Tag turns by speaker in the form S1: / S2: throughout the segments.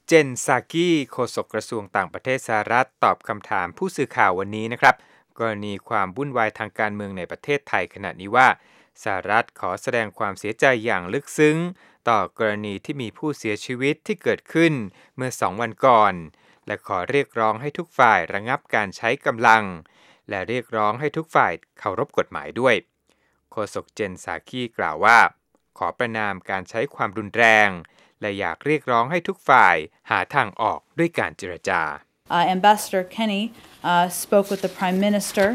S1: เจนซากิโฆษกกระทรวงต่างประเทศสหรัฐตอบคำถามผู้สื่อข่าววันนี้นะครับกรณีความวุ่นวายทางการเมืองในประเทศไทยขณะนี้ว่าสหรัฐขอแสดงความเสียใจอย่างลึกซึ้งต่อกรณีที่มีผู้เสียชีวิตที่เกิดขึ้นเมื่อ2 วันก่อนและขอเรียกร้องให้ทุกฝ่ายระงับการใช้กำลังและเรียกร้องให้ทุกฝ่ายเคารพกฎหมายด้วยโฆษกเจนซากิกล่าวว่าขอประณามการใช้ความรุนแรงและอยากเรียกร้องให้ทุกฝ่ายหาทางออกด้วยการเจรจา
S2: Ambassador Kenny spoke with the Prime Minister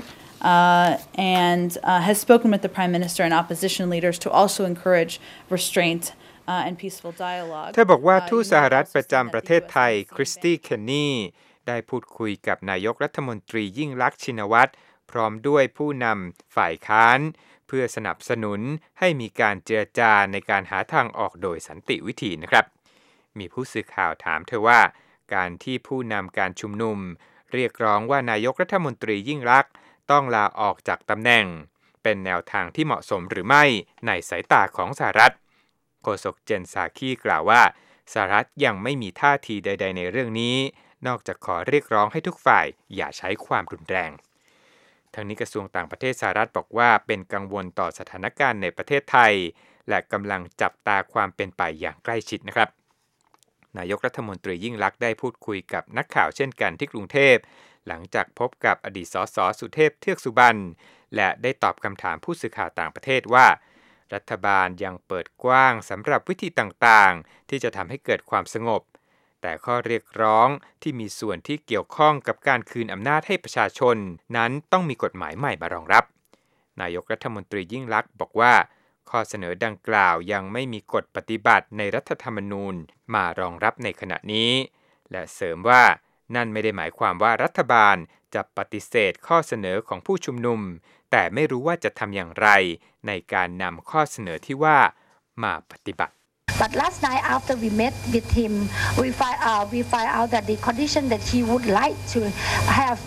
S2: and has spoken with the Prime Minister and opposition leaders to also encourage restraint and peaceful dialogue
S1: เธอบอกว่าทูตสหรัฐประจำประเทศไทยคริสตี้เคนนีได้พูดคุยกับนายกรัฐมนตรียิ่งลักษณ์ชินวัตรพร้อมด้วยผู้นำฝ่ายค้านเพื่อสนับสนุนให้มีการเจรจาในการหาทางออกโดยสันติวิธีนะครับมีผู้สื่อข่าวถามเธอว่าการที่ผู้นำการชุมนุมเรียกร้องว่านายกรัฐมนตรียิ่งลักษณ์ต้องลาออกจากตำแหน่งเป็นแนวทางที่เหมาะสมหรือไม่ในสายตาของสหรัฐโฆษกเจนซาคีกล่าวว่าสหรัฐยังไม่มีท่าทีใดๆในเรื่องนี้นอกจากขอเรียกร้องให้ทุกฝ่ายอย่าใช้ความรุนแรงทั้งนี้กระทรวงต่างประเทศสหรัฐบอกว่าเป็นกังวลต่อสถานการณ์ในประเทศไทยและกำลังจับตาความเป็นไปอย่างใกล้ชิดนะครับนายกรัฐมนตรียิ่งลักษณ์ได้พูดคุยกับนักข่าวเช่นกันที่กรุงเทพหลังจากพบกับอดีตสสสุเทพเทือกสุบรรณและได้ตอบคำถามผู้สื่อข่าวต่างประเทศว่ารัฐบาลยังเปิดกว้างสำหรับวิธีต่างๆที่จะทำให้เกิดความสงบแต่ข้อเรียกร้องที่มีส่วนที่เกี่ยวข้องกับการคืนอำนาจให้ประชาชนนั้นต้องมีกฎหมายใหม่มารองรับนายกรัฐมนตรียิ่งลักษณ์บอกว่าข้อเสนอดังกล่าวยังไม่มีกฎปฏิบัติในรัฐธรรมนูญมารองรับในขณะนี้และเสริมว่านั่นไม่ได้หมายความว่ารัฐบาลจะปฏิเสธข้อเสนอของผู้ชุมนุมแต่ไม่รู้ว่าจะทำอย่างไรในการนำข้อเสนอที่ว่ามาปฏิบัติ
S3: But last night after we met with him, we find out that the condition that he would like to have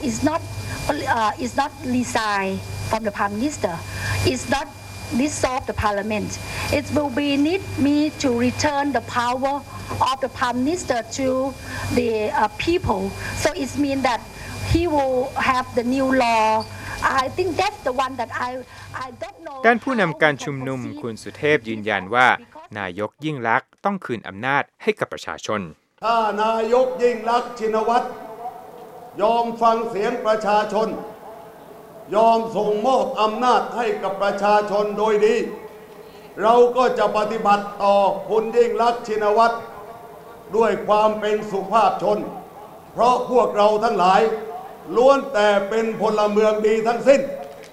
S3: is not resign from the Prime Minister, is not dissolve the Parliament. It will be need me to return the power of the Prime Minister to the people. So it means that he will have the new law.I think that's the one that I don't know
S1: ด้านผู้นำการชุมนุมคุณสุเทพยืนยันว่านายกยิ่งลักษณ์ต้องคืนอำนาจให้กับประชาชน
S4: ถ้านายกยิ่งลักษณ์ชินวัตรยอมฟังเสียงประชาชนยอมส่งมอบอำนาจให้กับประชาชนโดยดีเราก็จะปฏิบัติต่อคุณยิ่งลักษณ์ชินวัตรด้วยความเป็นสุภาพชนเพราะพวกเราทั้งหลายล้วนแต่เป็นพลเมืองดีทั้งสิ้น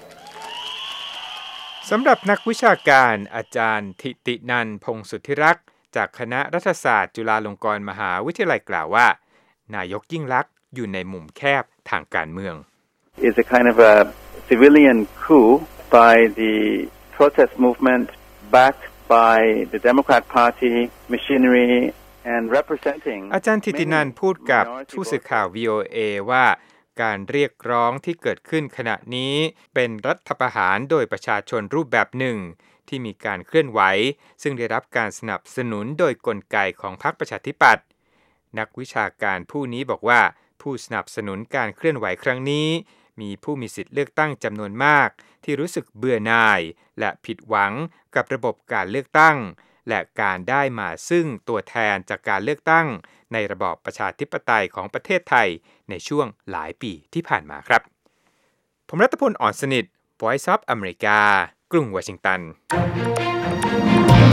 S1: สำหรับนักวิชาการอาจารย์ธิตินันท์พงษ์สุทธิรักษ์จากคณะรัฐศาสตร์จุฬาลงกรณ์มหาวิทยาลัยกล่าวว่านายกยิ่งลักษณ์อยู่ในมุมแคบทางการเมือง
S5: is a kind of a civilian coup by the protest movement backed by the Democrat Party machinery and representing
S1: อาจารย์ธิตินันท์พูดกับผู้สื่อข่าว VOA ว่าการเรียกร้องที่เกิดขึ้นขณะนี้เป็นรัฐประหารโดยประชาชนรูปแบบหนึ่งที่มีการเคลื่อนไหวซึ่งได้รับการสนับสนุนโดยกลไกของพรรคประชาธิปัตย์นักวิชาการผู้นี้บอกว่าผู้สนับสนุนการเคลื่อนไหวครั้งนี้มีผู้มีสิทธิ์เลือกตั้งจำนวนมากที่รู้สึกเบื่อหน่ายและผิดหวังกับระบบการเลือกตั้งและการได้มาซึ่งตัวแทนจากการเลือกตั้งในระบอบประชาธิปไตยของประเทศไทยในช่วงหลายปีที่ผ่านมาครับผมรัตพล อ่อนสนิท Voice of America กรุงวอชิงตัน